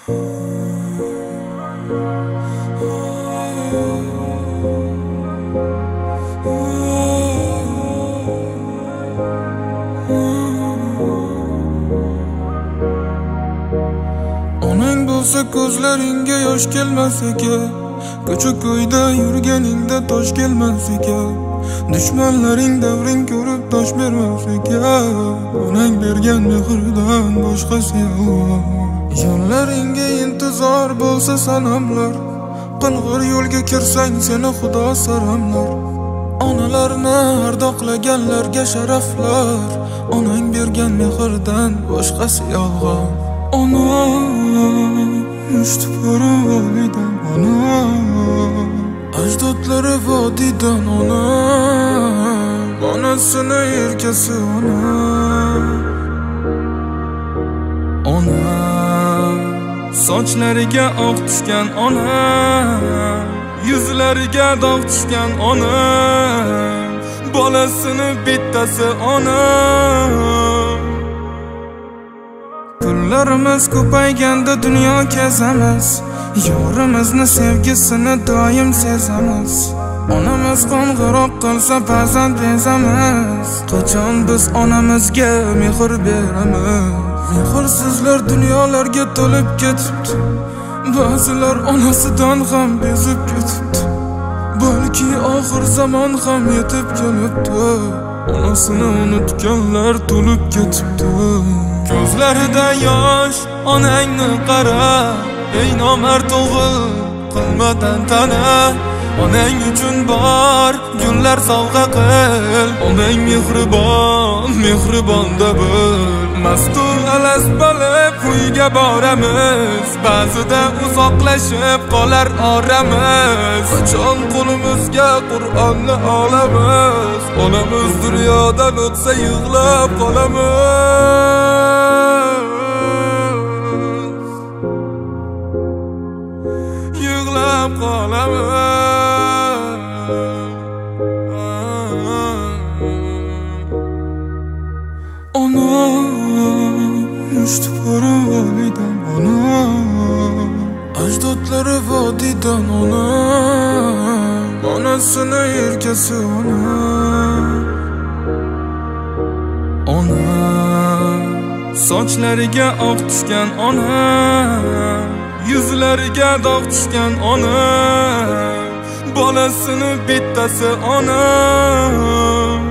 Onang bo'lsa ko'zlaringga yosh kelmas ekan, ko'cha-ko'yda yurganingda tosh kelmas ekan, dushmanlaring davring ko'rib tosh bermas ekan. Onang bergan mehrdan boshqasi yo'q. Yo'llaringga intizor bo'lsa sanamlar, qing'ir yo'lga kirsang seni xudo saramlar. Onalarni ardoqlaganlarga sharaflar, onang bergan mehrdan boshqasi yolg'on. Onam mushtipora volidam, onam ajdodlari vodiydan, onam onasini erkasi, onam sochlariga oq tushgan, onam yuzlariga dog' tushgan, onam bolasini bittasi, onam. Kunlarimiz ko'payganda dunyo kezamiz, yorimizni sevgisini doim sezamiz. Onamiz qo'ng'iroq qilsa ba'zan bezamiz, qachon biz onamizga mehr beramiz? Mehirsizlar dunyolarga to'lib ketibdi, ba'zilar onasidan ham bezib ketibdi. Balki oxir zamon ham yetib kelibdi, onasini unutganlar to'lib ketibdi. Ko'zlarida yosh onangni qara, ey nomard o'g'il qilma tantana. Onang uchun bor gullar sovg'a qil, onang mehribon, mehribonda bil. Mastur alas bo'lib uyga boramiz, ba'zida uzoqlashib qolar oramiz. Qachon qo'limizga Qur'onni olamiz, onamiz dunyodan o'tsa yig'lab qolamiz, yig'lab qolamiz. Onam mushtipora volidam, onam ajdodlari vodiydan, onam onasini erkasi, onam sochlariga oq tushgan, onam yuzlariga dog' tushgan, onam bolasini bittasi, onam.